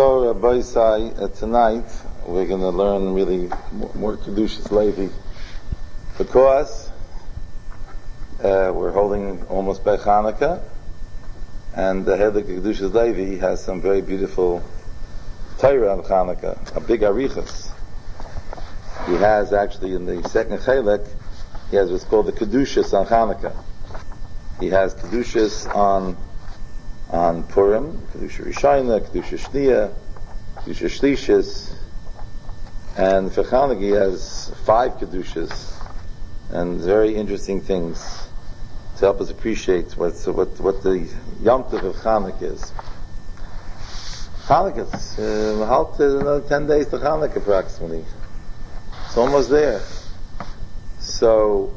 So, Rabbi Sai, tonight we're going to learn really more Kedushas Levi because we're holding almost by Hanukkah, and the head of Kedushas Levi has some very beautiful Torah on Hanukkah, a big arichas. He has actually in the second Chelek, he has what's called the Kedushas on Hanukkah. He has Kedushas on Purim, Kedusha Rishayna, Kedusha Shniya, Kedusha Shlishis, and for Chanukah he has 5 Kedushas, and very interesting things to help us appreciate what the Yom Tov of Chanukah is. Chanukah, it's another 10 days to Chanukah approximately. It's almost there. So,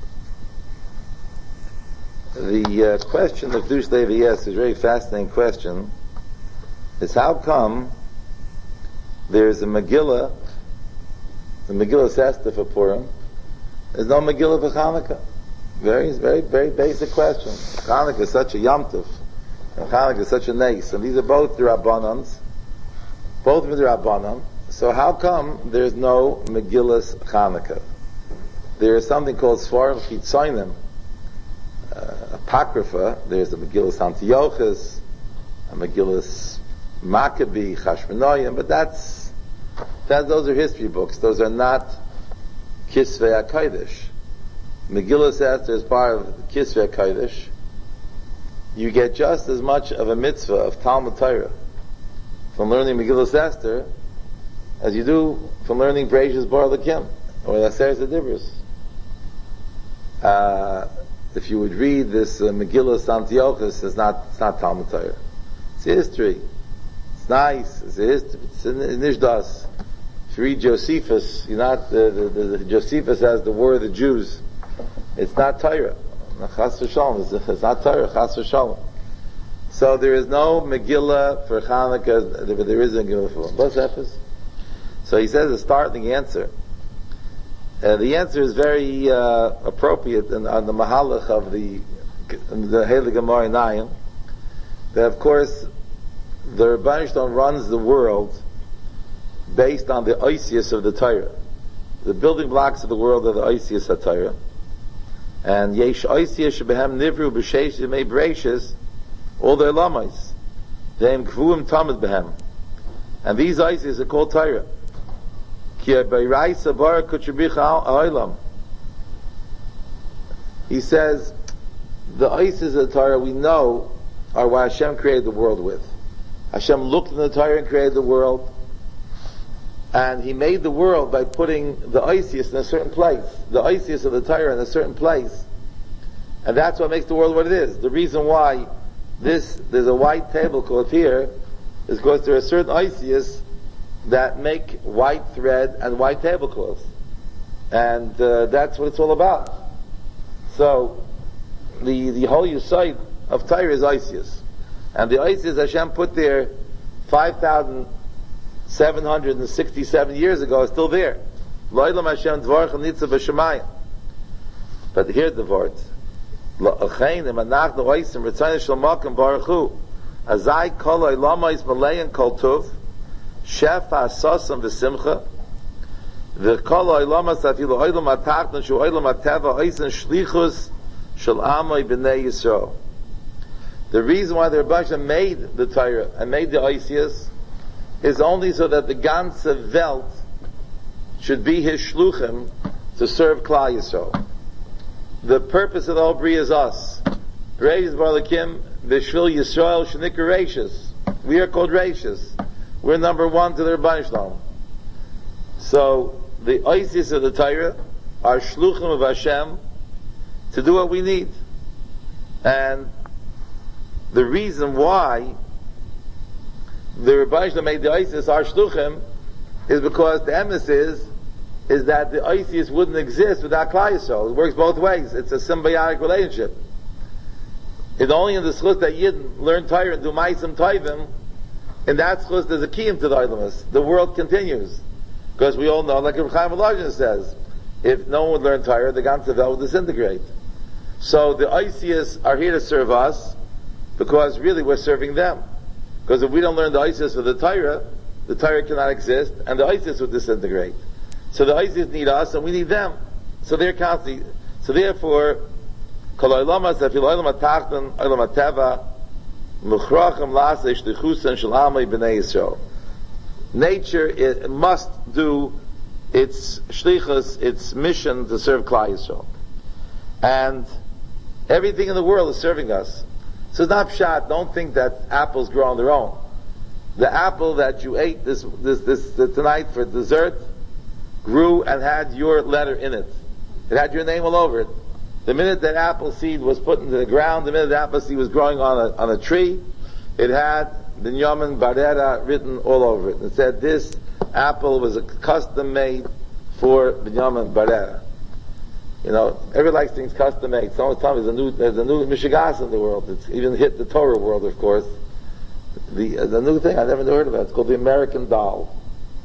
the question that Kedushas Levi asks is a very fascinating question. Is how come there's a Megillah, the Megillah Esther for Purim, there's no Megillah for Chanukah? Very basic question. Chanukah is such a Yom Tov, and Chanukah is such a Neis, and these are both the Rabbanans, both of the Rabbanan. So how come there's no Megillas Chanukah? There is something called Svarim Chitzonim, Apocrypha. There's a Megillas Antiochus, a Megillas Maccabee, Chashmonaim, but those are history books. Those are not Kisvei HaKodesh. Megillas Esther is part of Kisvei HaKodesh. You get just as much of a mitzvah of Talmud Torah from learning Megillas Esther as you do from learning Bereishis Bar Lakim or Aseret Dibros. If you would read this Megillas Antiochus, it's not Talmud Torah. It's history. It's nice. It's history. It's in Nishdas. If you read Josephus, you're not the Josephus has the War of the Jews. It's not Torah. Chas v'shalom. It's not Torah. Chas v'shalom. So there is no Megillah for Chanukah, but there is a Megillah for Bas. So he says to start the answer. The answer is very appropriate on the Mahalach of the Heilig Gemara Nayim. That of course the Rebbeinu Shalom runs the world based on the Oisius of the Torah. The building blocks of the world are the Oisius of Torah. And Yesh Oisius Shebehem Nivru B'Sheish Yemei Bereishis, all their Lamais. Deim Kvuim Tamid Behem. And these Oisius are called Torah. He says the Oisius of the Torah we know are what Hashem created the world with. Hashem looked in the Torah and created the world, and He made the world by putting the Oisius in a certain place, the Oisius of the Torah in a certain place, and that's what makes the world what it is. The reason why there's a white tablecloth here is because there are certain Oisius that make white thread and white tablecloths. And that's what it's all about. So, the whole Yesod of Torah is Oisius. And the Oisius Hashem put there 5,767 years ago is still there. Lo'elam Hashem dvarach nitzav b'shamayim. But here's the word. L'chein emanach no'oisim ritzayna shalmakim baruchu. Azai kol oilamais malayin kol tuv. Shefa sasam v'simcha v'kol oilamas afilu oilam atachna shu oilam ateva oisin shlichus shel amay b'nei Yisrael. The reason why the Rebbe made the Torah and made the Oisius is only so that the ganze Welt should be his shluchim to serve Klal Yisrael. The purpose of the whole Bria is us. Bereishis Bar Lakim v'shvil Yisrael shenikra Reishis. We are called Reishis. We're number 1 to the Rebbeinu Shalom. So, the Oisius of the Torah are Shluchim of Hashem to do what we need. And the reason why the Rebbeinu Shalom made the Oisius our Shluchim is because the emes is that the Oisius wouldn't exist without Klal Yisrael. It works both ways. It's a symbiotic relationship. It's only in the schus that Yidden learn Torah and do Ma'asim Tovim. In that schus, there's a kiyum to the Oilamus. The world continues. Because we all know, like Reb Chaim Volozhin says, if no one would learn Torah, the ganze Welt would disintegrate. So the Oisius are here to serve us, because really we're serving them. Because if we don't learn the ISIS of the Torah cannot exist, and the ISIS would disintegrate. So the ISIS need us, and we need them. So they're constantly. So therefore, nature must do its shlichus, its mission to serve Klal Yisrael, and everything in the world is serving us. So it's not pshat. Don't think that apples grow on their own. The apple that you ate this tonight for dessert grew and had your letter in it. It had your name all over it. The minute that apple seed was put into the ground, the minute the apple seed was growing on a tree, it had Binyamin Barera written all over it. It said this apple was a custom made for Binyamin Barera. You know, everybody likes things custom made. Someone's telling me there's a new Mishigas in the world. It's even hit the Torah world, of course. The new thing I never heard about. It's called the American doll.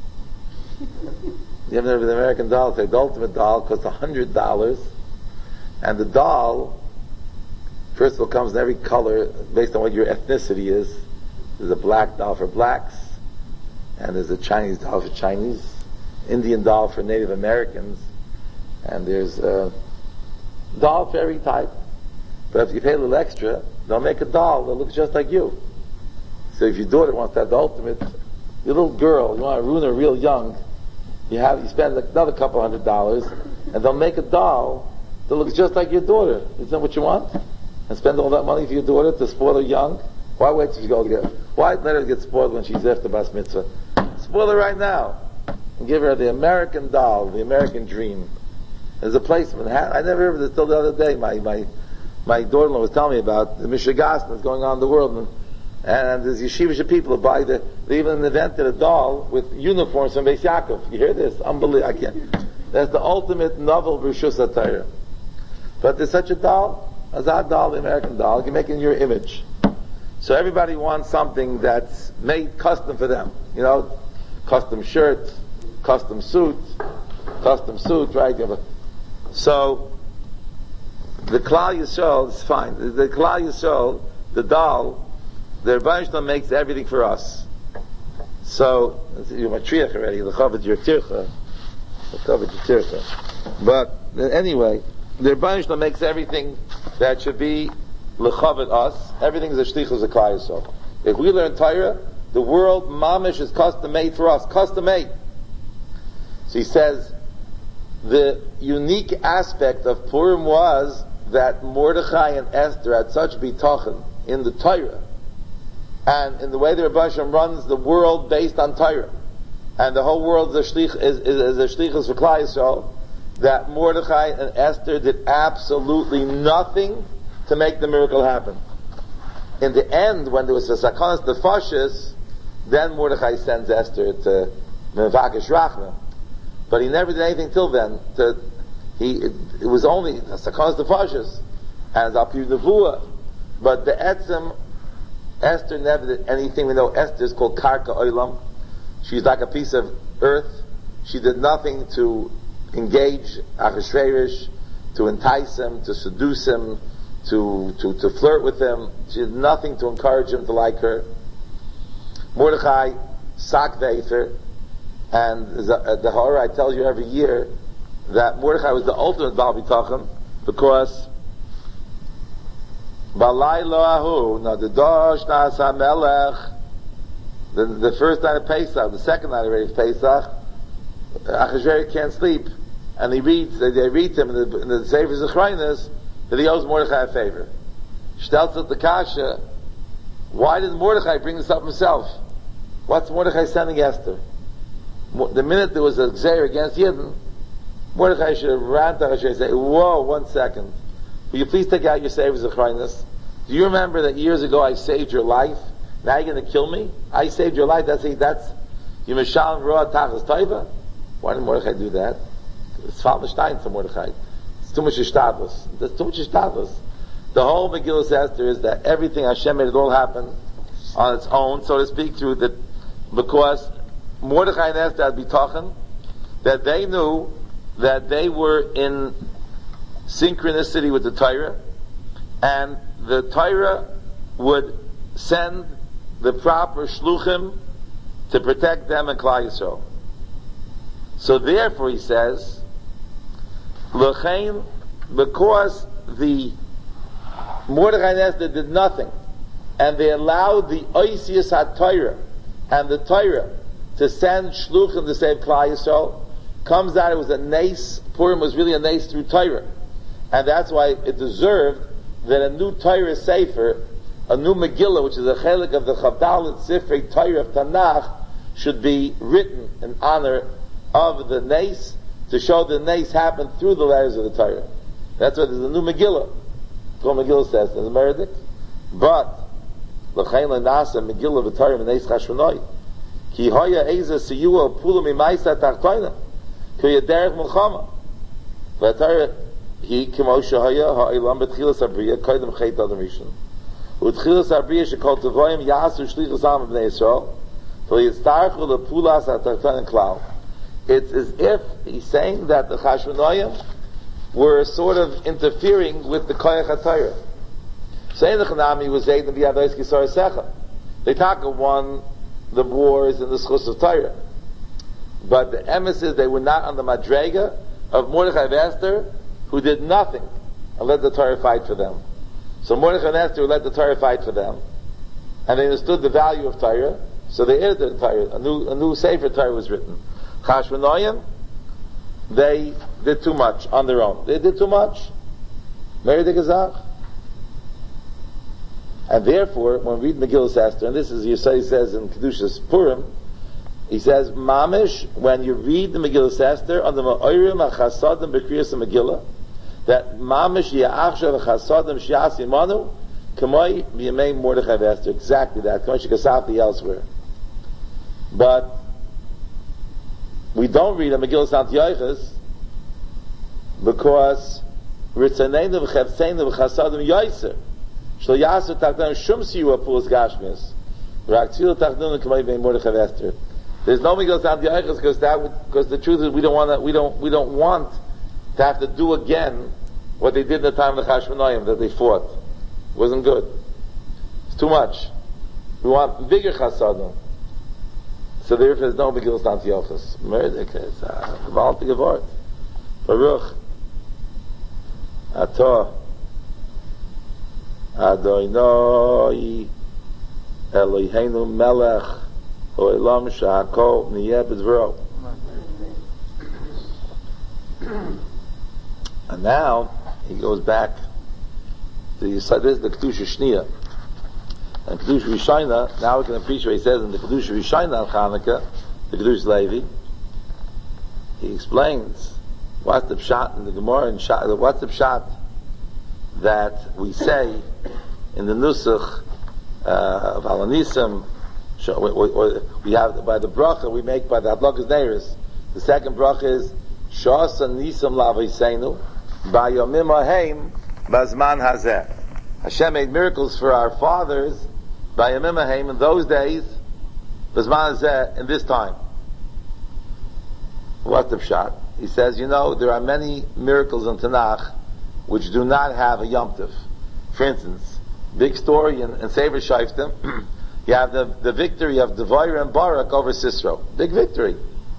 You ever heard of the American doll? It's like the ultimate doll. Costs $100, and the doll, first of all, comes in every color based on what your ethnicity is. There's a black doll for blacks, and there's a Chinese doll for Chinese, Indian doll for Native Americans, and there's a doll for every type. But if you pay a little extra, they'll make a doll that looks just like you. So if your daughter wants to have the ultimate, your little girl, you want to ruin her real young, you spend another couple $100, and they'll make a doll that looks just like your daughter. Isn't that what you want? And spend all that money for your daughter to spoil her young? Why wait till she goes to get? Why let her get spoiled when she's after Bas Mitzvah? Spoil her right now and give her the American doll, the American dream. There's a place in Manhattan. I never heard of this till the other day. My daughter-in-law was telling me about the Mishigas that's going on in the world, and there's yeshivish people who buy they even invented a doll with uniforms from Beis Yaakov. You hear this? Unbelievable. I can't. That's the ultimate novel Rishus HaTorah. But there's such a doll, a doll, the American doll. You can make it in your image. So everybody wants something that's made custom for them. You know, custom shirt, custom suit, right? So the Klal Yisrael is fine. The Klal Yisrael, the doll, the Rebbeinu Shalom makes everything for us. So you're matriach already. L'chaved your tircha, But anyway, the Rebbeinu Shalom makes everything that should be l'chaved us. Everything is a shlichus of Klal Yisrael. If we learn Torah, the world mamish is custom made for us. Custom made. So he says, the unique aspect of Purim was that Mordechai and Esther had such bitachon in the Torah, and in the way the Rebbeinu Shalom runs the world based on Torah, and the whole world is a shlichus for Klal Yisrael, that Mordechai and Esther did absolutely nothing to make the miracle happen. In the end, when there was a sakanas nefashis, then Mordechai sends Esther to Mevakesh Rachma. But he never did anything till then. It was only a sakanas nefashis and Alpi Nevuah. But the etzem, Esther never did anything. We know Esther is called Karka Olam. She's like a piece of earth. She did nothing to engage Achashverosh, to entice him, to seduce him, to flirt with him. She did nothing to encourage him to like her. Mordechai, Sak Vefer, and the horror I tell you every year that Mordechai was the ultimate Baal Bitachon, because Balai Loahu, now the Dosh Nas HaMelech, the first night of Pesach, the second night already of Pesach, Achashverosh can't sleep, and they read him in the Sefer Zechraynos that he owes Mordechai a favor. Shtelzat the Kasha, why did Mordechai bring this up himself? What's Mordechai sending Esther? The minute there was a Gzeir against Yidden, Mordechai should have ran to Achashverosh and say, whoa, 1 second. Will you please take out your Sefer Zechraynos? Do you remember that years ago I saved your life? Now you're going to kill me? I saved your life. That's Yimeshalim Roa Tachas Taiva. Why did Mordechai do that? It's Falmenstein for Mordechai. It's too much ishtadlus. There's too much ishtadlus. The whole Megillah Esther is that everything Hashem made it all happen on its own, so to speak, through that, because Mordechai and Esther had bitachon, that they knew that they were in synchronicity with the Torah, and the Torah would send the proper shluchim to protect them and Klal Yisrael. So therefore he says, L'chein, because the Mordechai and Esther did nothing, and they allowed the Oisius HaTorah and the Torah to send shluchim to save Klal Yisrael, comes out it was a nace, Purim was really a nace through Torah. And that's why it deserved that a new Torah Sefer, a new Megillah, which is a chelik of the Chavdalit Sifrei Torah of Tanakh, should be written in honor of the nace, to show the nace happened through the letters of the Torah. That's why there's a new Megillah. What Megillah says, there's a Meredith. But, L'chein L'nasa Megillah V'Torah V'neis Chashmonoi. Ki hoya eza siyua pula mimaisa tachtoina. Ki yaderech mulchama. V'Torah he kimo shahaya ha'ilam b'tchilas abriya koydem chet adam rishon. U'tchilas abriya shekol tevoyim yasu shlichus am b'nei Yisrael. V'yitztarchu lepulas atachtoina klal. It's as if he's saying that the Chashmonoim were sort of interfering with the Koyach HaTorah. Saying the Chanami was Zayd and B'Yadois Kisar Secha. They talk of won the wars and the Schus of Torah. But the emissaries, they were not on the Madrega of Mordechai and Esther, who did nothing and let the Torah fight for them. So Mordechai and Esther let the Torah fight for them, and they understood the value of Torah, so they edited the Torah. A new Sefer Torah was written. Chashmonoim, they did too much on their own. They did too much. Mary de Gazach. And therefore, when we read Megillah Esther, and this is Yisai says in Kedushas Purim, he says, Mamish, when you read the Megillah Esther, on the Ma'orim HaChasadim B'Kriyas Megillah, that Mamish Ya'achshav HaChasadim Shi'as Yimanu, Kamoi B'Yamei Mordechai V'Esther. Exactly that. Kamoi Shekasafti elsewhere. But we don't read a Megillah Antiochus because Ritzaneinu V'Chevtzeinu V'Chasadim Yoiser Shlo Yasu Tachdan Shum Siyu Apulas Gashmias Raktzil Tachdan Kamei B'Yamei Mordechai V'Esther. There's no Megillah Antiochus because the truth is we don't want to have to do again what they did in the time of the Chashmonoim that they fought. It wasn't good. It's too much. We want bigger Chasadim. So therefore there's no Megillah Antiochus. Merdik is a gewaltige Wort. Baruch Atah Adonai Eloheinu Melech Olam Sha'akol Niyeh B'Dvaro. And now he goes back to this is the Kedusha Shniya. And Kedusha Rishayna, now we can appreciate what he says in the Kedusha Rishayna of Chanukah, the Kedusha Levi. He explains what's the pshat in the Gemara and what's the pshat that we say in the Nusach of Alanisim, or we have by the bracha we make by the Adlakas Neiris. The second bracha is Shasa Nisam Lavaseinu Bayomim Aheim Bazman Hazeh. Hashem made miracles for our fathers by Yamim Aheim in those days, Bazman Hazeh, in this time. What's the pshat? He says, there are many miracles in Tanakh which do not have a Yom Tov. For instance, big story in Sefer Shoftim, you have the victory of Devorah and Barak over Sisera. Big victory.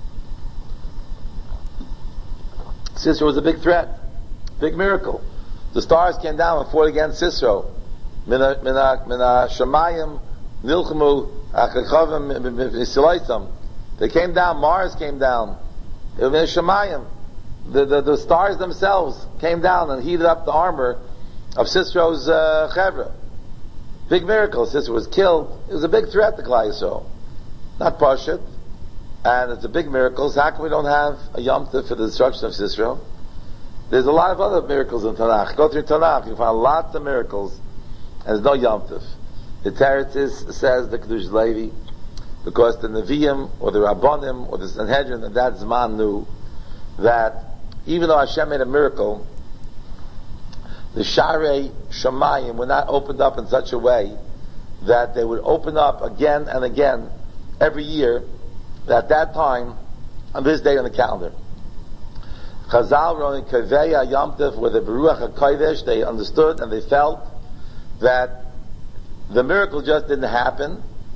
Sisera was a big threat. Big miracle. The stars came down and fought against Sisera. Mina Shamayim Nilchemu Achachavim Isilaisam. They came down, Mars came down. Mina Shamayim. The stars themselves came down and heated up the armor of Sisera's Chevra. Big miracle. Sisera was killed. It was a big threat to Klal Yisrael. Not Pashut. And it's a big miracle. So how come we don't have a Yom Tov for the destruction of Sisera? There's a lot of other miracles in Tanakh. Go through Tanakh, you find lots of miracles, and there's no Yom Tov. The Teretis says the Kedush Levi, because the Nevi'im, or the Rabbonim, or the Sanhedrin, and that Zman knew that even though Hashem made a miracle, the Sharei Shamayim were not opened up in such a way that they would open up again and again every year at that time on this day on the calendar. Chazal wrote in Kaveya Yom Tov with the Beruach HaKodesh, they understood and they felt that the miracle just didn't happen,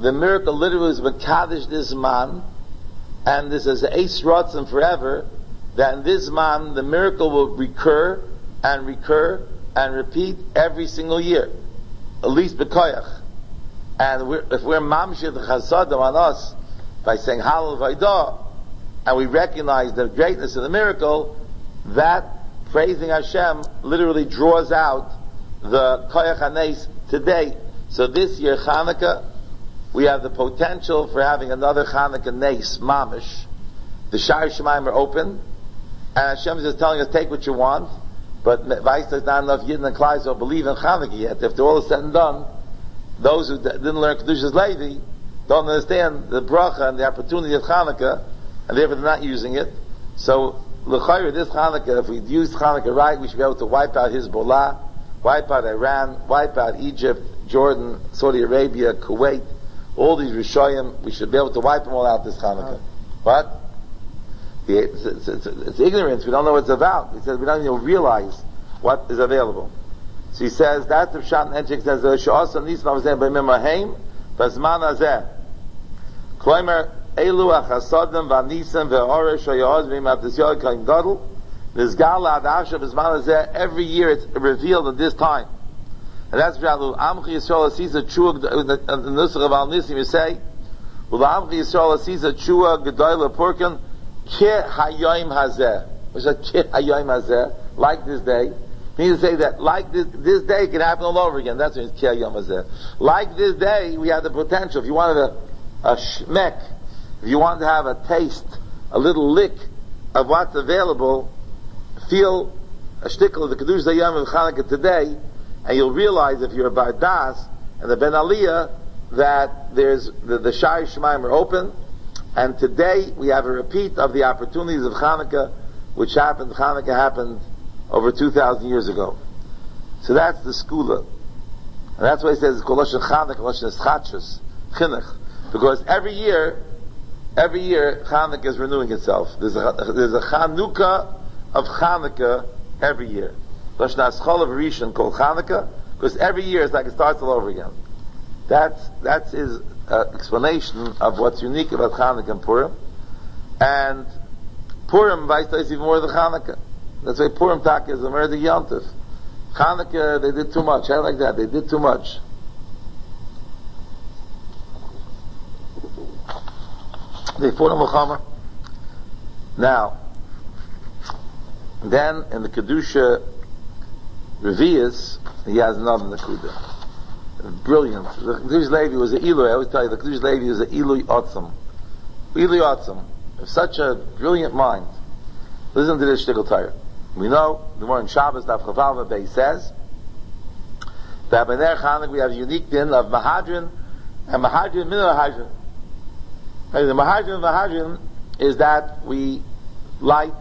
the miracle literally was Mekadesh this man, and this is Eis Ratzon forever, that in this man the miracle will recur and repeat every single year, at least B'koyach. And if we're Mamshir the Chasadim on us by saying Halal Vaidah, and we recognize the greatness of the miracle, that praising Hashem literally draws out the Koyach HaNeis today. So this year, Chanukah, we have the potential for having another Chanukah Neis, Mamish. The Sha'ar Shemaim are open, and Hashem is just telling us, take what you want, but there's not enough Yidden and Klai who believe in Chanukah yet. After all is said and done, those who didn't learn Kedushas Levi don't understand the bracha and the opportunity of Chanukah, and therefore they're not using it. So, l'chayr, this Chanukah, if we'd used Chanukah right, we should be able to wipe out Hezbollah, wipe out Iran, wipe out Egypt, Jordan, Saudi Arabia, Kuwait, all these Rishayim, we should be able to wipe them all out this Chanukah. But it's ignorance, we don't know what it's about. He says we don't even realize what is available. So he says, that's the Pshat and Enchik says, Sha'asa Nisan Avzeh B'Mim Mahim, V'Zman Azeh. Kloimer, Elu HaChasadim V'Nisan V'Oreh Shayaz V'Im Atisyoy Kaim Gadol, V'Zgal Adasha V'Zman Azeh, every year it's revealed at this time. And that's Pshat, Amchi Yisrael Asisa Chua, in the Nusach of Al-Nisim you say, Amchi Yisrael Asisa Chua Gedoyle Purkan, Ke Hayoim Hazeh. What's that? Ke Hayoim Hazeh, like this day. He needs to say that, like this day can happen all over again. That's what it's Ki Hayom Hazeh. Like this day, we have the potential. If you wanted a shmek, if you wanted to have a taste, a little lick of what's available, feel a shtickle of the Kedush Zayam of Chanukah today, and you'll realize if you're a Bardas and the Ben Aliyah, that there's the Sha'ar Shemaim are open, and today we have a repeat of the opportunities of Chanukah, which happened, Chanukah happened over 2,000 years ago. So that's the skula. And that's why he says it's called Lashon Chanukah, Lashon Eschatshus, Chinuch. Because every year Chanukah is renewing itself. There's a Chanukah of Chanukah every year. Lashon Aschol of Rishon called Chanukah, because every year it's like it starts all over again. That's his explanation of what's unique about Chanukah and Purim. And Purim, Vaisa, is even more than Chanukah. That's why Purim Tak is a murder Yontif. Chanukah, they did too much. I like that. They did too much. They fought a Muhammad. Now, then in the Kedusha Revius, he has another Nakuda. Brilliant. The Kedush Levi was an Ilui. I always tell you, the Kedush Levi was an Ilui Otzam. Ilui Otzam. Such a brilliant mind. Listen to this shtickle tire. We know the more in Shabbos Daf Chaval Bay says that by their Chanukah we have a unique din of Mahadrin and Mahadrin Min Mahadrin. The Mahadrin is that we light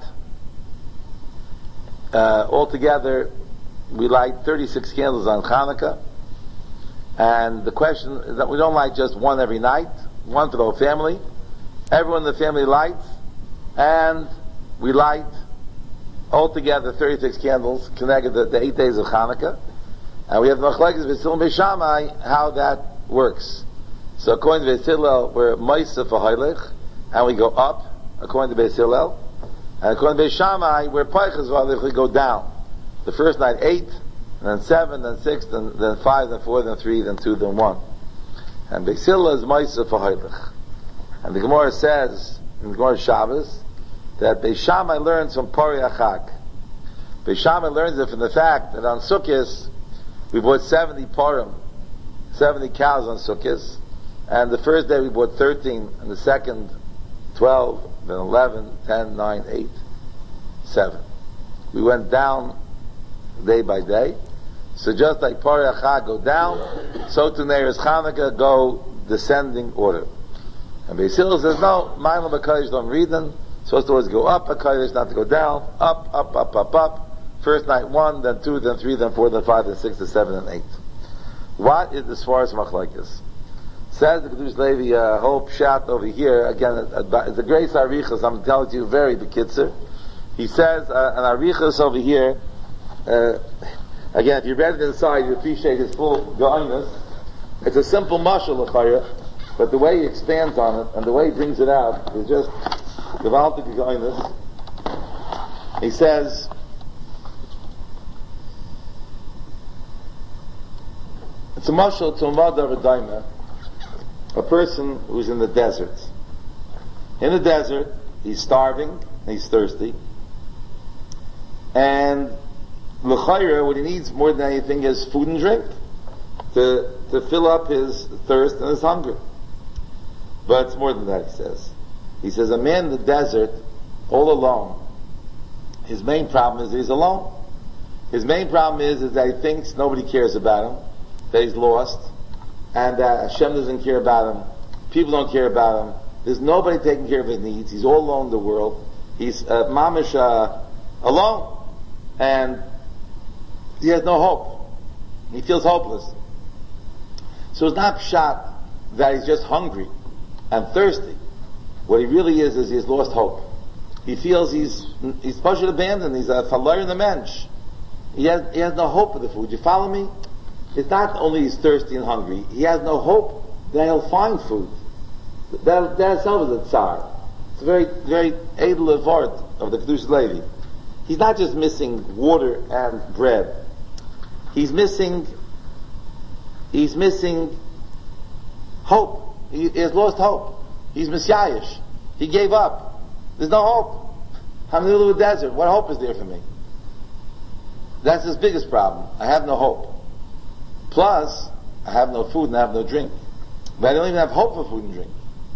altogether we light 36 candles on Chanukah, and the question is that we don't light just one every night, one for the whole family. Everyone in the family lights, and we light altogether 36 candles connected to the 8 days of Chanukah, and we have Machlekes V'Sil and Beishamai how that works. So according to Beis Hillel, we're Moisef V'Hoilech, and we go up according to Beis Hillel, and according to Beis Shammai, we're Peiches V'Hoilech, we go down. The first night 8, then 7, then 6, then 5, then 4, then 3, then 2, then 1. And Beis Hillel is Moisef V'Hoilech. And the Gemara says in the Gemara Shabbos that Beis Shammai learns from Pari Achak. Beis Shammai learns it from the fact that on Sukkot we bought 70 parim, 70 cows on Sukkot, and the first day we bought 13, and the second 12, then 11, 10, 9, 8, 7. We went down day by day. So just like Pari Achak go down, so to Neiros Chanukah go descending order. And Beis Hillel says, no, Ma'alim HaKadosh don't read them. Supposed to always go up HaKadosh, not to go down. Up, up, up, up, up. First night 1, then 2, then 3, then 4, then 5, then 6, then 7, and 8. What is the Svaras Machlekes? Says the Kedush Levi, whole pshat over here, again, it's a great Arichas, I'm telling you very bekitzer. He says, an Arichas over here, again, if you read it inside, you appreciate his full goiness. It's a simple mashal l'chayah. But the way he expands on it and the way he brings it out is just gewaltig gegoinus. He says, it's a mashal to a mother of a daima, a person who's in the desert. In the desert, he's starving, he's thirsty, and l'chayra, what he needs more than anything is food and drink to fill up his thirst and his hunger. But it's more than that, he says. He says, a man in the desert, all alone, his main problem is that he's alone. His main problem is that he thinks nobody cares about him, that he's lost, and that Hashem doesn't care about him, people don't care about him, there's nobody taking care of his needs, he's all alone in the world, he's mamish alone, and he has no hope. He feels hopeless. So it's not pshat that he's just hungry and thirsty. What he really is he's lost hope. He feels he's partially abandoned, he's a falar in the mensch. He has no hope for the food. You follow me? It's not only he's thirsty and hungry, he has no hope that he'll find food. That itself is a tsar. It's a very, very edel avart of the Kedush Levi. He's not just missing water and bread. He's missing hope. He has lost hope. He's messiahish. He gave up. There's no hope. I'm in the middle of a desert. What hope is there for me? That's his biggest problem. I have no hope. Plus, I have no food and I have no drink. But I don't even have hope for food and drink.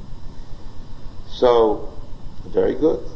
So, very good.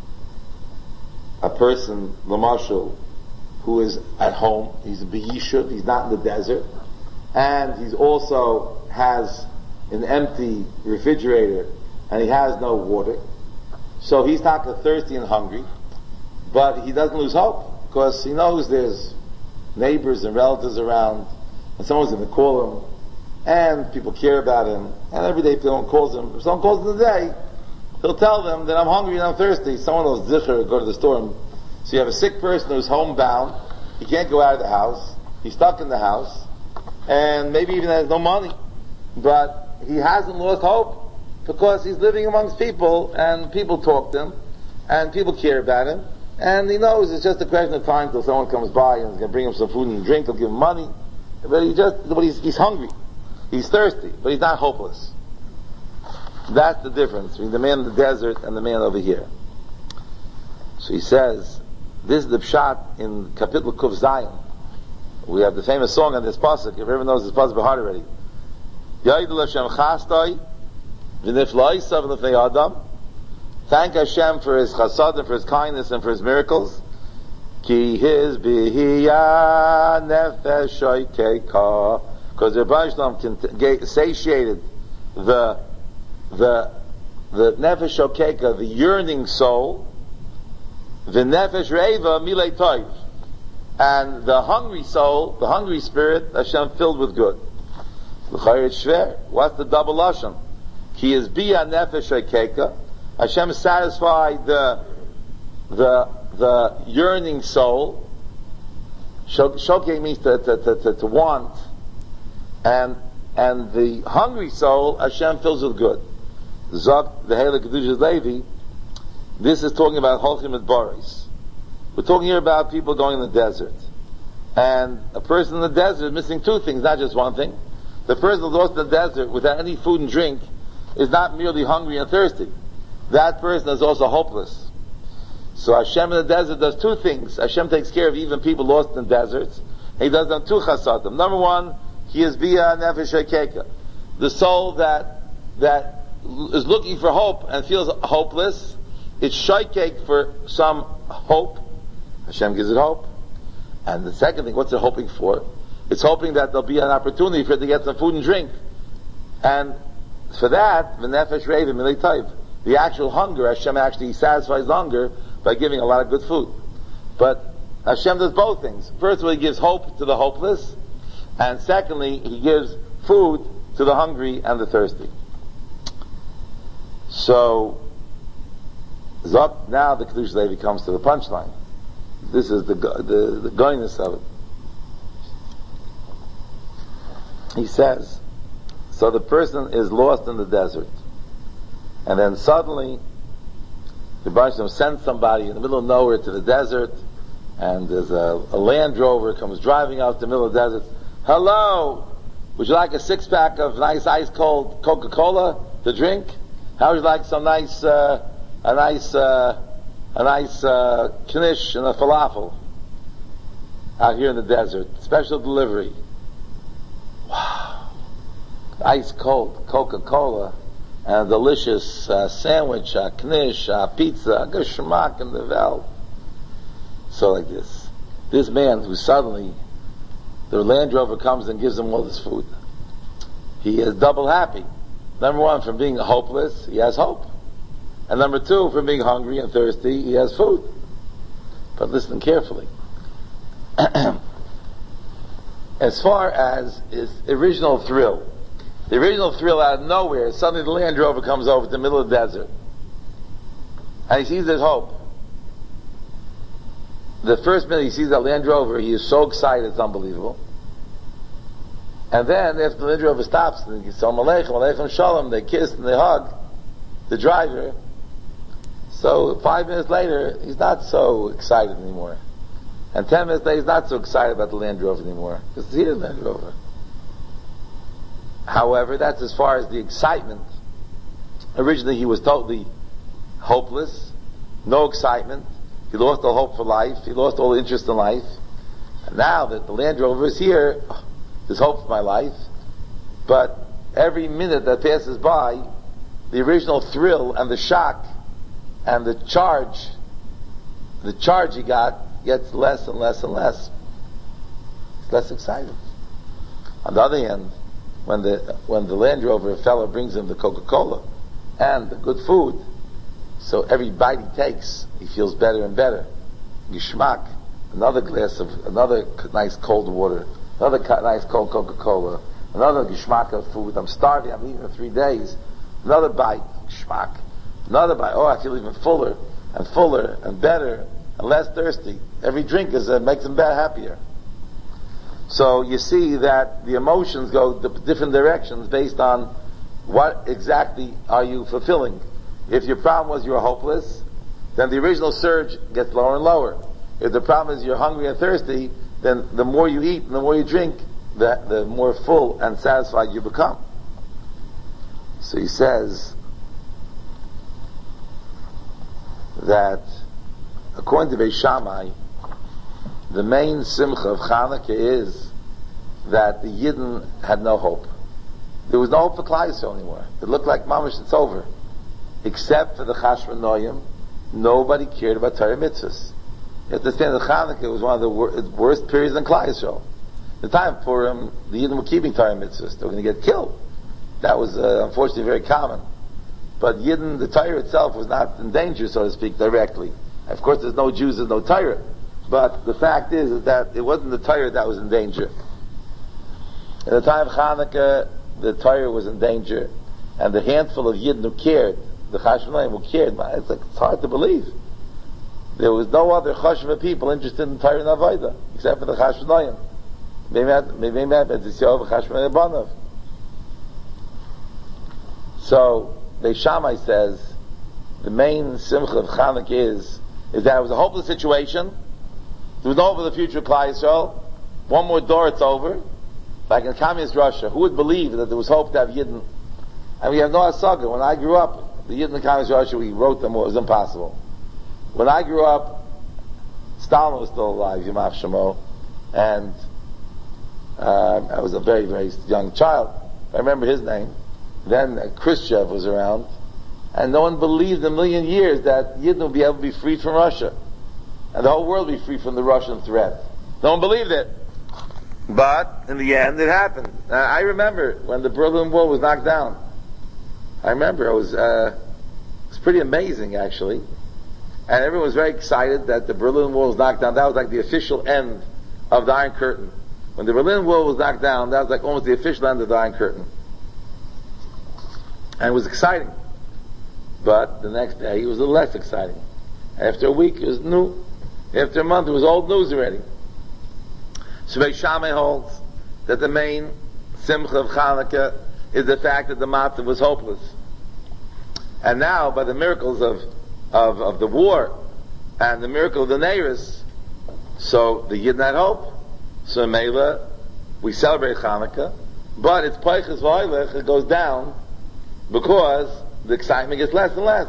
A person, Lamashal, who is at home, he's a B'yishuv, he's not in the desert, and he's also has an empty refrigerator, and he has no water. So he's not thirsty and hungry, but he doesn't lose hope, because he knows there's neighbors and relatives around, and someone's going to call him, and people care about him, and every day someone calls him. If someone calls him today, he'll tell them that I'm hungry and I'm thirsty. Someone knows zicher, go to the store. So you have a sick person who's homebound, he can't go out of the house, he's stuck in the house, and maybe even has no money, but he hasn't lost hope, because he's living amongst people, and people talk to him, and people care about him, and he knows it's just a question of time till someone comes by and is going to bring him some food and drink, they'll give him money, but he's hungry, he's thirsty, but he's not hopeless. That's the difference between the man in the desert and the man over here. So he says, this is the pshat in Kapitel Kuf Zayin. We have the famous song on this pasuk. If everyone knows this pasuk by heart already. Ya'idul Hashem chastai v'niflaisav l'fnei Adam. Thank Hashem for His chasad and for His kindness and for His miracles. Ki His bihiyah nefesh shoykeka. Because the Rebbe Shalom satiated the nefesh shokeka, the yearning soul, the nefesh reiva milei toiv, and the hungry soul, the hungry spirit, Hashem filled with good. L'chayr shver. What's the double lashon? Ki is bia nefesh shokeka. Hashem satisfied the yearning soul. Shokek means to want, and the hungry soul Hashem fills with good. Zok the Heilig Kedushas Levi. This is talking about Holchim et Boris. We're talking here about people going in the desert, and a person in the desert is missing two things, not just one thing. The person who's lost in the desert without any food and drink is not merely hungry and thirsty. That person is also hopeless. So Hashem in the desert does two things. Hashem takes care of even people lost in deserts. He does them two chasadim. Number one, He is bia nefesh shokeka. The soul that is looking for hope and feels hopeless, it's shokek for some hope. Hashem gives it hope. And the second thing, what's it hoping for? It's hoping that there'll be an opportunity for it to get some food and drink. And for that, the nefesh reiva milei toiv, the actual hunger, Hashem actually satisfies the hunger by giving a lot of good food. But Hashem does both things. First of all, He gives hope to the hopeless, and secondly, He gives food to the hungry and the thirsty. So, now the Kedush Levi comes to the punchline. This is the goyness of it. He says, So the person is lost in the desert. And then suddenly, the Baruch sends somebody in the middle of nowhere to the desert, and there's a Land Rover comes driving out the middle of the desert. Hello! Would you like a 6-pack of nice ice cold Coca-Cola to drink? How would you like some nice, a nice knish and a falafel out here in the desert? Special delivery. Wow. Ice cold Coca-Cola and a delicious sandwich, a knish, a pizza, a geschmack in the Welt. So like this. This man who suddenly, the Land Rover comes and gives him all this food. He is double happy. Number one, from being hopeless, he has hope. And number two, from being hungry and thirsty, he has food. But listen carefully. As far as his original thrill, the original thrill out of nowhere, suddenly the Land Rover comes over to the middle of the desert. And he sees there's hope. The first minute he sees that Land Rover, he is so excited, it's unbelievable. And then, after the Land Rover stops, and he says, Aleichem, Aleichem Shalom, they kiss and they hug the driver. So 5 minutes later, he's not so excited anymore. And 10 minutes later, he's not so excited about the Land Rover anymore. Because he is Land Rover. However, that's as far as the excitement. Originally, he was totally hopeless, no excitement. He lost all hope for life. He lost all interest in life. And now that the Land Rover is here, there's hope for my life. But every minute that passes by, the original thrill and the shock and the charge he got gets less and less and less. It's less exciting. On the other hand, when the Land Rover fellow brings him the Coca-Cola and the good food, so every bite he takes, he feels better and better. Geschmack, another glass of, another nice cold water, another nice cold Coca-Cola, another geschmack of food. I'm starving, I'm eating for 3 days. Another bite, geschmack. Another bite, oh, I feel even fuller and better and less thirsty. Every drink makes him happier. So you see that the emotions go different directions based on what exactly are you fulfilling. If your problem was you were hopeless, then the original surge gets lower and lower. If the problem is you're hungry and thirsty, then the more you eat and the more you drink, the more full and satisfied you become. So he says that according to Beis Shammai, the main simcha of Chanukah is that the Yidden had no hope. There was no hope for Klal Yisrael anymore. It looked like mamash, it's over. Except for the Chashmonoyim, nobody cared about Torah mitzvahs. You have to understand that Chanukah was one of the worst periods in Klal Yisrael. The time of Purim, the Yidden were keeping Torah mitzvahs. They were going to get killed. That was unfortunately very common. But Yidden, the Torah itself was not in danger, so to speak, directly. Of course, there's no Jews, there's no Torah. But the fact is that it wasn't the Torah that was in danger. At the time of Chanukah, the Torah was in danger, and the handful of Yidden who cared, the Chashmonaim who cared, it's hard to believe. There was no other Chashma people interested in Torah and Avodah, except for the Chashmonaim. So, Beis Shammai says, the main simcha of Chanukah is that it was a hopeless situation. There was no hope for the future of Klal Yisrael. One more door, it's over. Like in communist Russia, who would believe that there was hope to have Yidden? And we have no asaga. When I grew up, the Yidden in communist Russia, we wrote them, it was impossible. When I grew up, Stalin was still alive, Yamav Shemo, and I was a very, very young child. I remember his name. Then Khrushchev was around, and no one believed in a million years that Yidden would be able to be freed from Russia, and the whole world would be free from the Russian threat. No one believed it. But in the end, it happened. I remember when the Berlin Wall was knocked down. I remember it was pretty amazing, actually, and everyone was very excited that the Berlin Wall was knocked down. That was like the official end of the Iron Curtain. When the Berlin Wall was knocked down, that was like almost the official end of the Iron Curtain, and it was exciting. But the next day, it was a little less exciting. After a week, it was new. After a month, it was old news already. So Beis Shammai holds that the main simcha of Chanukah is the fact that the matzav was hopeless. And now, by the miracles of the war and the miracle of the Neiros, so the Yidden had hope. So Mela, we celebrate Hanukkah, but it's Peiches V'Oilech, it goes down because the excitement gets less and less.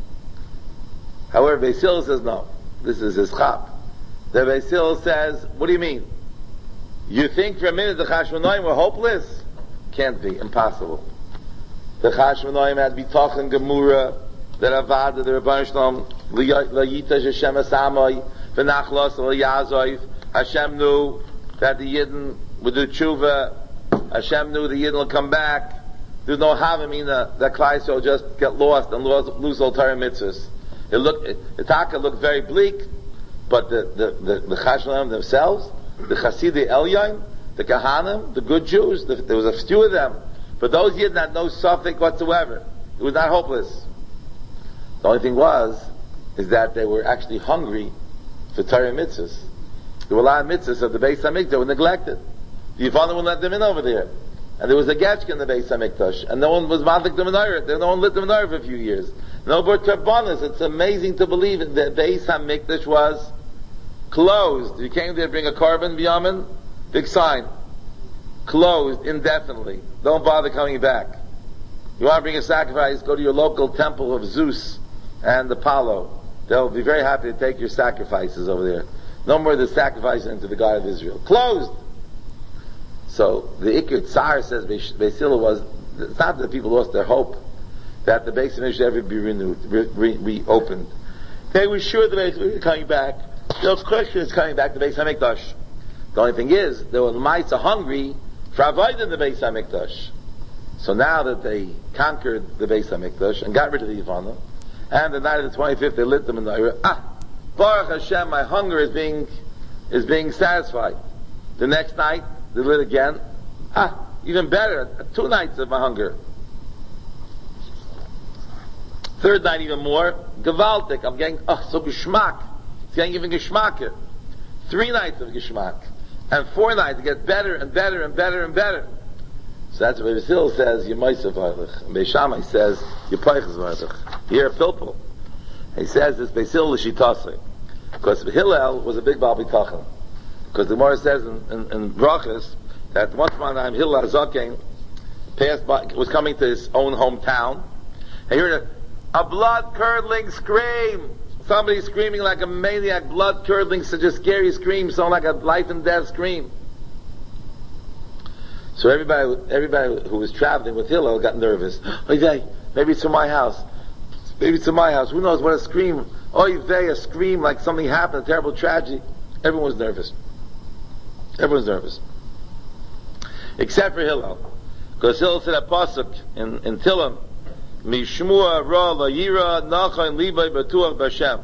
However, Beis Hillel says no. This is his chap. The Beis Hillel says, what do you mean? You think for a minute the Chashmonaim were hopeless? Can't be. Impossible. The Chashmonaim had Bitachon Gemura, that Avada, the Rebbeinu Shalom, L'yitash Hashem Asamai, V'nachlos L'yazoiv. Hashem knew that the Yidden would do tshuva. Hashem knew the Yidden will come back. There's no Havamina that Klai Yisrael will just get lost and lose all Torah mitzvahs. The Taka looked very bleak, but the Chashmonaim themselves, the Chasidei Elyon, the Kahanim, the good Jews, there was a few of them, but those Yidden had no suffix whatsoever. It was not hopeless. The only thing is that they were actually hungry for Torah mitzvahs. There were a lot of mitzvahs of the Beis HaMikdash that were neglected. The Yevonah wouldn't let them in over there. And there was a Getchka in the Beis HaMikdash, and no one was madlik the menorah. No one lit the menorah for a few years. No more Karbonos. It's amazing to believe that the Beis HaMikdash was closed. You came there to bring a carbon, B'yamin, big sign. Closed indefinitely. Don't bother coming back. You want to bring a sacrifice, go to your local temple of Zeus and Apollo. They'll be very happy to take your sacrifices over there. No more of the sacrificing to the God of Israel. Closed! So, the Iker Tsar says, Beis Hillel was, it's not that people lost their hope that the Beis HaMikdash should ever be renewed, reopened. They were sure the Beis HaMikdash was coming back. No question is coming back to Beis HaMikdash. The only thing is, they were Maisa hungry for avoiding in the Beis HaMikdash. So now that they conquered the Beis HaMikdash and got rid of the Yevonah, and the night of the 25th they lit them in the menorah, Baruch Hashem, my hunger is being satisfied. The next night, they lit again. Even better, 2 nights of my hunger. Third night even more, gewaltig, I'm getting, so geschmack. It's getting even geschmacker. 3 nights of geschmack. And 4 nights, it gets better and better and better and better. So that's what Beis Hillel says, Yemaisa V'Oilech. And Beis Shammai says, Yepayches V'Oilech. Here, Pilpul. He says this Beis Hillel L'Shitase. Because Hillel was a big Baal B'tachon. Because the Gemara says in Brachas that once upon a time Hillel HaZaken passed by, was coming to his own hometown, and he heard a blood-curdling scream. Somebody screaming like a maniac, blood-curdling, such a scary scream, sounding like a life and death scream. So everybody who was traveling with Hillel got nervous. Maybe it's from my house. Maybe it's in my house. Who knows what a scream? A scream like something happened, a terrible tragedy. Everyone was nervous. Everyone's nervous. Except for Hillel. Because Hillel said a pasuk in Tillim, Mishmua ra la yira nachan libay batuach b'Hashem.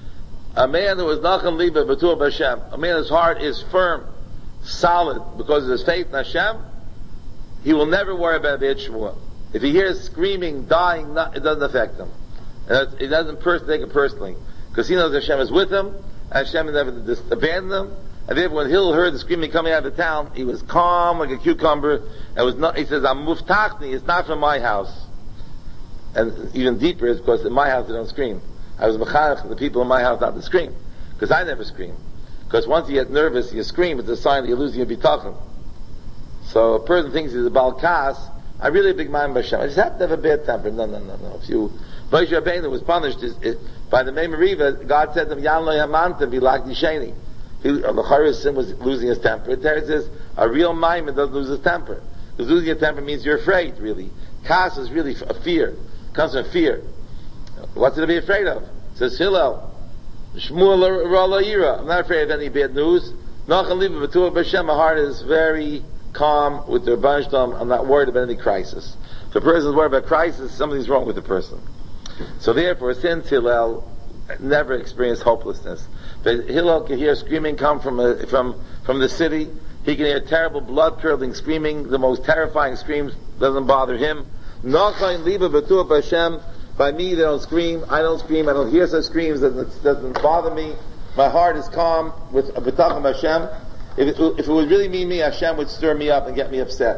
A man who is nachan libay batuach b'Hashem, a man whose heart is firm, solid, because of his faith in Hashem, he will never worry about Beit Shmua. If he hears screaming, dying, it doesn't affect him. He doesn't take it personally. Because he knows Hashem is with him, and Hashem never abandoned him. And therefore when Hillel heard the screaming coming out of the town, he was calm like a cucumber, and he says, I'm muftachni, it's not from my house. And even deeper is because in my house they don't scream. I was mechanech the people in my house not to scream. Because I never scream. Because once you get nervous, you scream, it's a sign that you're losing your bitachon. So a person thinks he's a balkas, I'm really a big man Hashem. I just have to have a bad temper. No. If you, Moshe Rabbeinu was punished by the Memoriva, God said to him, Yan lo yamantam bilak disheni. The sin was losing his temper. There says, a real maimon doesn't lose his temper. Because losing your temper means you're afraid, really. Kas is really a fear. It comes from fear. What's it to be afraid of? It says, Hillel, Shmuel ra la yira. I'm not afraid of any bad news. Nachan liba b'tuach b'Hashem. My heart is very calm with the Rebbeinu Shalom. I'm not worried about any crisis. If a person is worried about crisis, something's wrong with the person. So therefore, since Hillel never experienced hopelessness, but Hillel can hear screaming come from the city. He can hear terrible blood-curdling screaming. The most terrifying screams doesn't bother him. Nachan liba b'tuach b'Hashem. By me, they don't scream. I don't scream. I don't hear such screams. That doesn't bother me. My heart is calm with a bitachon Hashem. If it would really mean me, Hashem would stir me up and get me upset.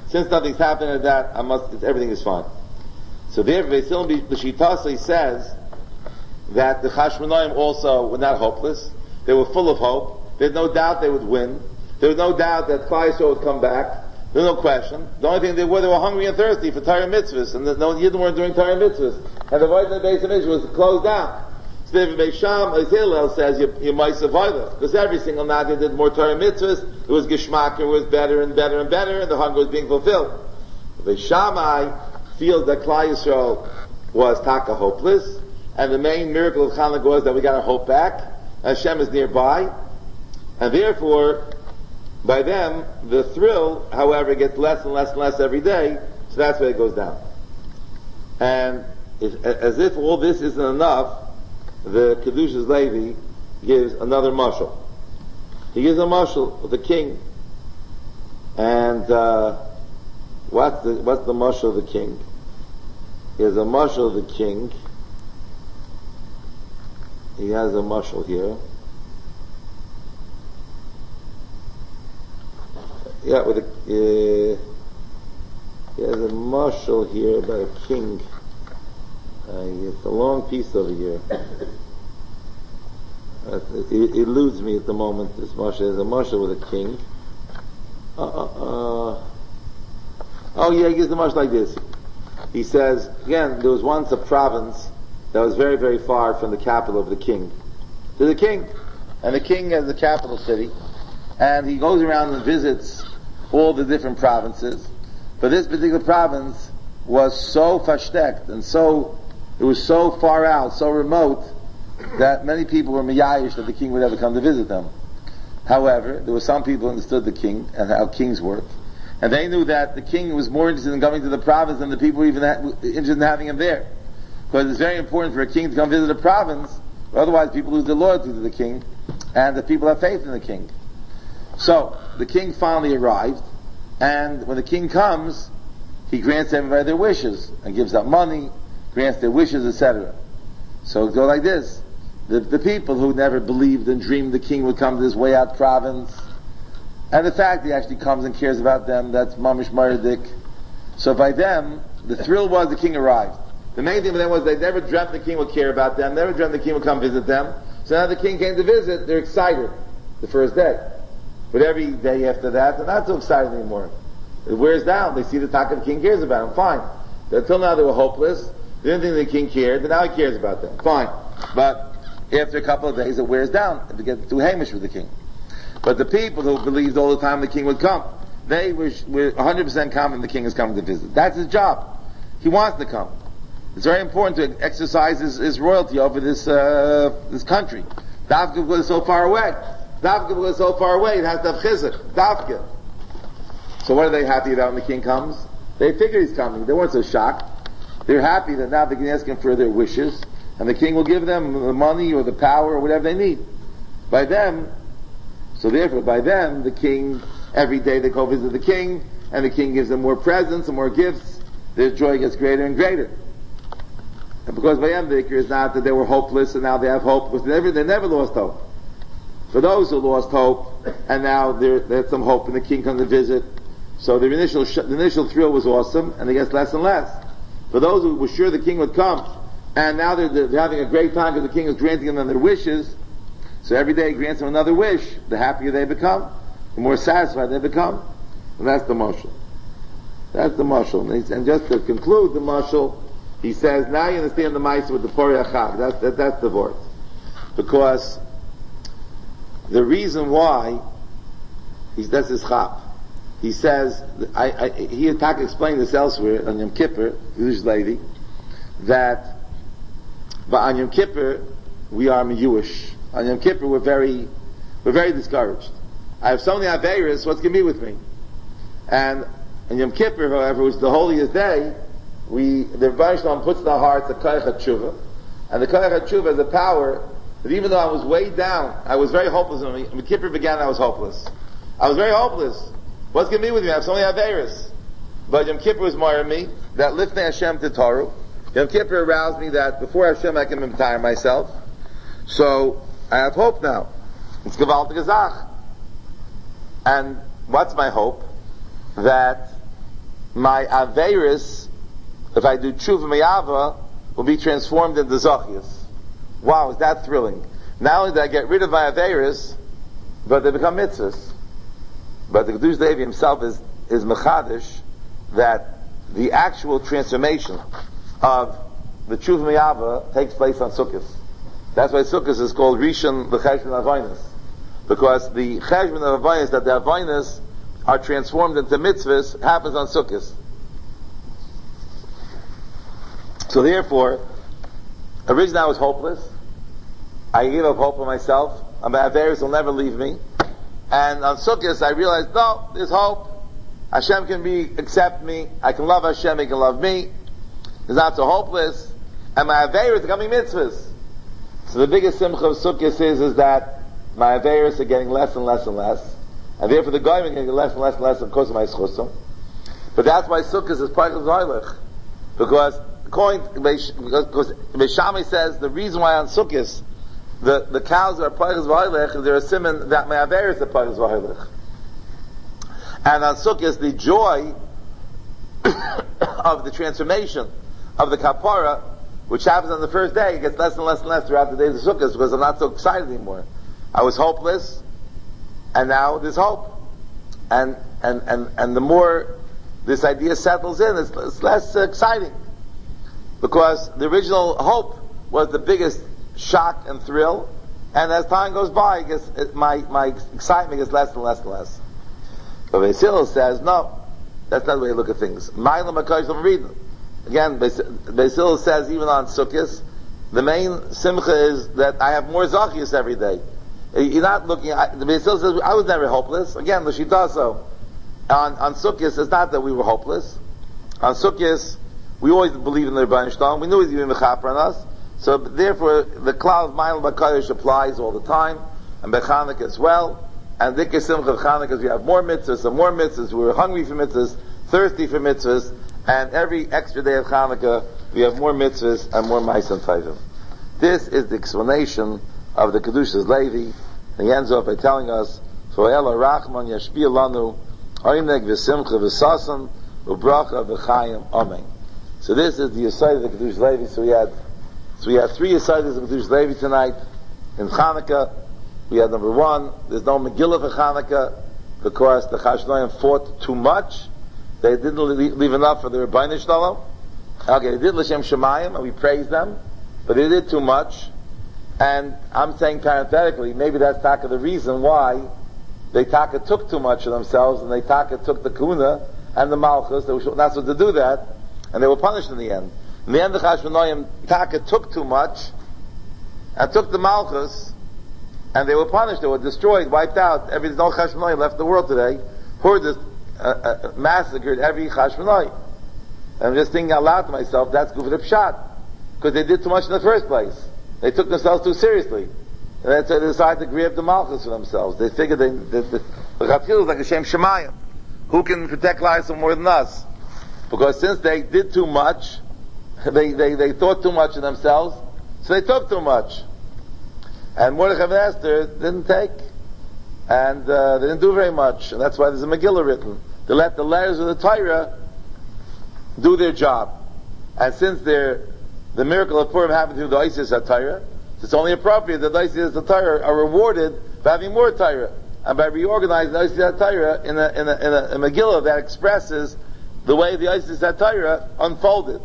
since nothing's happened at that, everything is fine. So therefore, B'shitasa says that the Chashmonaim also were not hopeless. They were full of hope. There's no doubt they would win. There was no doubt that Klal Yisrael would come back. There's no question. The only thing they were hungry and thirsty for Torah mitzvahs, and no Yidden weren't doing Torah mitzvahs. And the voice of the base of Israel was closed down. So therefore, Beisham, as Hillel says, you might survive it. Because every single night they did more Torah mitzvahs, it was Geshmak, it was better and better and better, and the hunger was being fulfilled. Beisham feels that Klal Yisrael was taka hopeless, and the main miracle of Chanukah was that we got our hope back, and Hashem is nearby, and therefore, by them, the thrill, however, gets less and less and less every day, so that's where it goes down. And as if all this isn't enough, the Kedushas Levi gives another mashal. He gives a mashal of the king. And what's the mashal of the king? He has a mashal of the king. He has a mashal here. Yeah, he has a mashal here about a king. It's a long piece over here. It eludes me at the moment. This mashal is a mashal with a king. Oh yeah, he gives the mashal like this. He says, again, there was once a province that was very, very far from the capital of the king. There's a king, and the king has the capital city, and he goes around and visits all the different provinces. But this particular province was so fashtekt, and it was so far out, so remote, that many people were miyayish that the king would ever come to visit them. However, there were some people who understood the king and how kings work, and they knew that the king was more interested in coming to the province than the people were even interested in having him there. Because it's very important for a king to come visit a province, otherwise people lose their loyalty to the king, and the people have faith in the king. So, the king finally arrived, and when the king comes, he grants everybody their wishes, and gives out money, grants their wishes, etc. So it goes like this. The people who never believed and dreamed the king would come to this way out province, and the fact he actually comes and cares about them, that's mamish mardik. So by them, the thrill was the king arrived. The main thing for them was they never dreamt the king would care about them, never dreamt the king would come visit them. So now the king came to visit, they're excited the first day. But every day after that, they're not so excited anymore. It wears down. They see the talk of the king cares about them. Fine. Until now they were hopeless. They didn't think the king cared, but now he cares about them. Fine. But after a couple of days it wears down. It gets too hamish with the king. But the people who believed all the time the king would come, they were 100% confident the king is coming to visit. That's his job. He wants to come. It's very important to exercise his royalty over this country. Dafka was so far away. Dafka was so far away, it has to have chizuk. Dafka. So what are they happy about when the king comes? They figured he's coming. They weren't so shocked. They're happy that now they can ask him for their wishes, and the king will give them the money or the power or whatever they need. By them, the king, every day they go visit the king, and the king gives them more presents and more gifts, their joy gets greater and greater. And because by them the ikr is not that they were hopeless and now they have hope, because they never lost hope. For those who lost hope, and now they had some hope and the king comes to visit, so the initial thrill was awesome, and it gets less and less. For those who were sure the king would come, and now they're having a great time because the king is granting them their wishes, so every day he grants them another wish, the happier they become, the more satisfied they become, and that's the mashal. That's the mashal. And just to conclude the mashal, he says, now you understand the ma'aseh with the Pori Achag. That's the word. Because the reason why, that's his chap. He says, he explained this elsewhere on Yom Kippur, Jewish lady, that on Yom Kippur we are miyuish. On Yom Kippur we're very discouraged. I have so many aveiros, what's going to be with me? And on Yom Kippur, however, which is the holiest day, the Rebbeinu Shalom puts in our hearts a koach hatshuva, and the koach hatshuva has a power that even though I was way down, I was very hopeless. When Yom Kippur began, I was hopeless. I was very hopeless. What's going to be with me? I have so many aveiros. But Yom Kippur was more me, that lifnei Hashem titaru. Yom Kippur aroused me that before Hashem I can retire myself. So, I have hope now. It's gewaltige Zach. And what's my hope? That my Averis, if I do Tshuva Me'ava, will be transformed into Zachias. Wow, is that thrilling. Not only did I get rid of my Averis, but they become mitzvahs. But the Kedush Levi himself is Mechadish, that the actual transformation of the Tshuva Me'ava takes place on Sukkot. That's why Sukkot is called Rishon L'Cheshbon Avonos. Because the Cheshbon of Avonos, that the Avonos are transformed into mitzvahs, happens on Sukkot. So therefore, originally I was hopeless. I gave up hope for myself. My Averis will never leave me. And on Sukkot I realized, no, there's hope. Hashem can accept me. I can love Hashem, He can love me. It's not so hopeless. And my Averis are becoming mitzvahs. So the biggest simcha of Sukkot is that my Averis are getting less and less and less. And therefore the Goyim are getting less and less and less, of course, of my Schusim. But that's why Sukkot is part of Zoylech. Because Beishamai says the reason why on Sukkot the cows are part of Zoylech is there a simon that my Averis are part of Zoylech. And on Sukkot, the joy of the transformation of the kapara, which happens on the first day, it gets less and less and less throughout the days of Sukkot because I'm not so excited anymore. I was hopeless, and now there's hope. And the more this idea settles in, it's less exciting. Because the original hope was the biggest shock and thrill, and as time goes by, my excitement gets less and less and less. But Beis Hillel says, no, that's not the way you look at things. Again, Beis Hillel says, even on Sukkot, the main simcha is that I have more Zachias every day. You're not looking at, Beis Hillel says, I was never hopeless. Again, the Shita so. On Sukkot, it's not that we were hopeless. On Sukkot, we always believed in the Rebbeinu Shalom. We knew he was going to be mechaper on us. So therefore, the cloud of Ma'il B'Kodesh applies all the time, and B'Chanukah as well. And Dikei Simcha of Chanukah is we have more mitzvahs and more mitzvahs. We're hungry for mitzvahs, thirsty for mitzvahs, and every extra day of Chanukah we have more mitzvahs and more Ma'is and Tayvim. This is the explanation of the Kedushas Levi. And he ends off by telling us, Fo'ela Rachman Yashpia Lanu Oineg V'Simcha V'Sasan U'Bracha V'Chayim Amen. So this is the Yesod of the Kedushas Levi. So we had three Yesodas of the Kedushas Levi tonight in Chanukah. We had number one, there's no Megillah for Chanukah because the Chashmonaim fought too much. They didn't leave enough for the Rebbeinu Shalom. Okay, they did L'Shem Shemayim, and we praised them, but they did too much. And I'm saying parenthetically, maybe that's taka the reason why they taka took too much of themselves, and they taka took the Kuna and the Malchus. They were not supposed to do that, and they were punished in the end. In the end, the Chashmonaim taka took too much, and took the Malchus, and they were punished, they were destroyed, wiped out. There's no Chashmonai left in the world today. Hur just massacred every Chashmonai. And I'm just thinking out loud to myself, that's good for the Pshat. Because they did too much in the first place. They took themselves too seriously. And then so they decided to grab the Malchus for themselves. They figured the Chatchil is like a Shem Shemayim. Who can protect lives more than us? Because since they did too much, they thought too much of themselves, so they took too much. And Mordechai and Esther didn't take, and they didn't do very much, and that's why there's a Megillah written. They let the letters of the Torah do their job. And since the miracle of Purim happened through the Isis HaTorah, it's only appropriate that the Isis HaTorah are rewarded by having more Torah, and by reorganizing the Isis HaTorah in a Megillah that expresses the way the Isis HaTorah unfolded.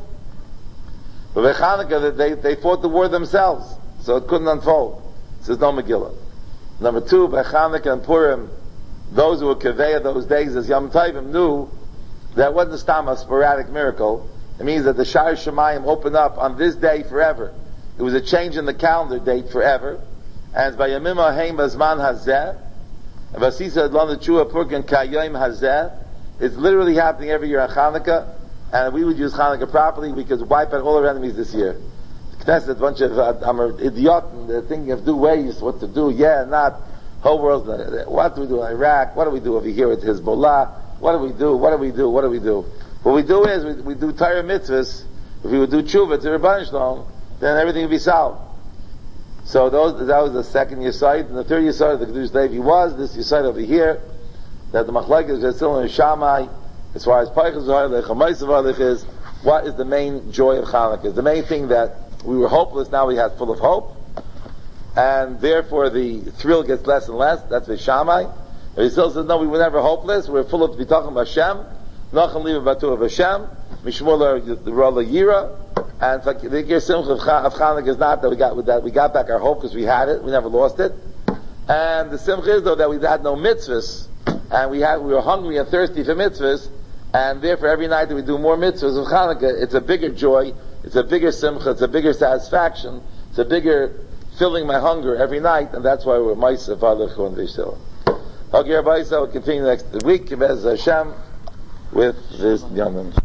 But by Chanukah, they fought the war themselves, so it couldn't unfold. So there's no Megillah. Number two, by Chanukah and Purim, those who were Kaveh those days as Yom Tovim knew that wasn't a sporadic miracle. It means that the Shar Shemayim opened up on this day forever. It was a change in the calendar date forever. And by Yamim Haim Bazman Hazeh, and Vasisa Adlon Chua Purkan Kayim Hazeh, it's literally happening every year on Chanukah, and we would use Chanukah properly, we could wipe out all our enemies this year. That's a bunch of I'm an idiot, and they're thinking of new ways, what to do, not whole world. What do we do in Iraq? What do we do over here with Hezbollah? What do we do? What do we do? What do we do? What we do is we do Torah mitzvahs. If we would do tshuva to Rebbeinu Shalom, then everything would be solved. So that was the second Yesod, and the third Yesod of the Kedushas Levi was this Yesod over here, that the Machlokes is still in Shammai, as far as Peichas V'Halich, Chamayis V'Halich is, what is the main joy of Chanukah? The main thing that we were hopeless, now we have full of hope, and therefore the thrill gets less and less. That's the Shammai. And he still says, no, we were never hopeless. We're full of B'tachim Hashem, Nachon Liva Batu of Hashem, Mishmul the Rola Yira, and the Ikir Simcha of Chanukah is not that we got back our hope because we had it, we never lost it. And the Simcha is though that we had no mitzvahs, and we were hungry and thirsty for mitzvahs, and therefore every night that we do more mitzvahs of Chanukah, it's a bigger joy, it's a bigger simcha, it's a bigger satisfaction, it's a bigger filling my hunger every night, and that's why we're Ma'aseh V'Halich and V'Yishtel. Okay, Rabbi, so we'll continue next week, Bez Hashem, with this Yanim.